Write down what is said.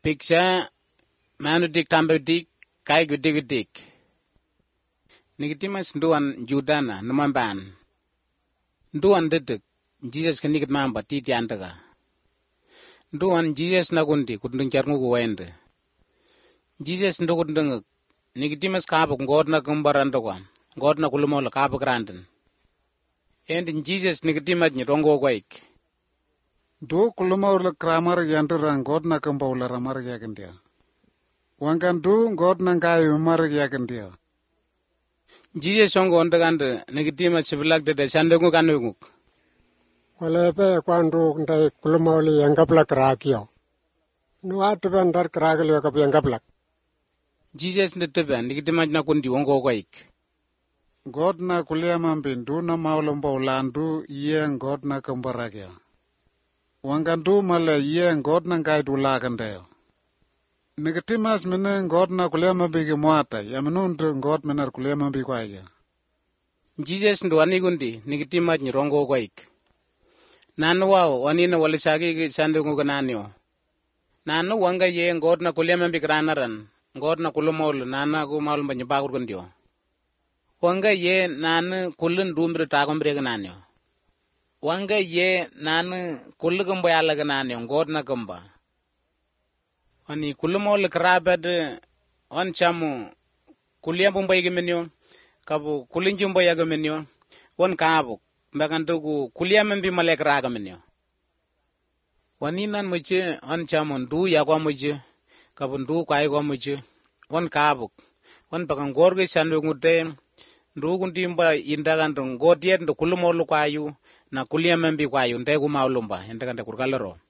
Piksha manudik tambedik kai gudik. Nikitimas nduan Judana numamban. Nduan dedek Jesus kanikit mamba titi andaga. Nduan Jesus nagundi kundung charngu wende. Jesus ndukundung nikitimas kabuk ngod na kumbarandwa. God na kulumol kabuk randin. And Jesus nikitimat nyirongo kwaik. Do kulumol kramar yanduran God na kumbawla ramar yagandia. Wangan do God na ngayu mar yagandia. Jesus ongo ondaganda nikitimas sivilak de sandengu kanunguk. Wala pe kwandu ndai kulumoli yangaplak rakio. Nuat bandar kragel kap yangaplak. Jesus ndeteben nikitimat na kundi ongo kwaik. God na kuliamambin do na maulumbo landu yen God na kumbaragia. Wangan do mala yen God na ngai du lagandeo. Nikitimas mene God na kuliamambigi mwata yamanundu God menar kuliamambi kwaiga. Jesus ndwani gundi nikitimat nyirongo kwaik. Nanu wao wanina walisagi sandengu kananyo. Nanu wanga ye God na kuliamambi kranaran. God na kulumol nana ku maulumba nyibagur kundio. Wanga ye nanu kulun dumbre takombre kananyo. Wanga ye nanu kulugumba yala kananyo God na kumba. Ani kulumol krabad on chamu kuliambumba yigemenyo kabu kulinjumba yagamenyo won kabu bagandugu kuliamambi malek ragamenyo. Waninan muche on chamu ndu yakwa muche kabu ndu kwai kwa muche won kabu won bagangorge sanwengute ndu kundimba indagandu ngodiet ndu kulumol kwayu na kuliamambi kwayu ndegu maulumba endaganda kurkalero.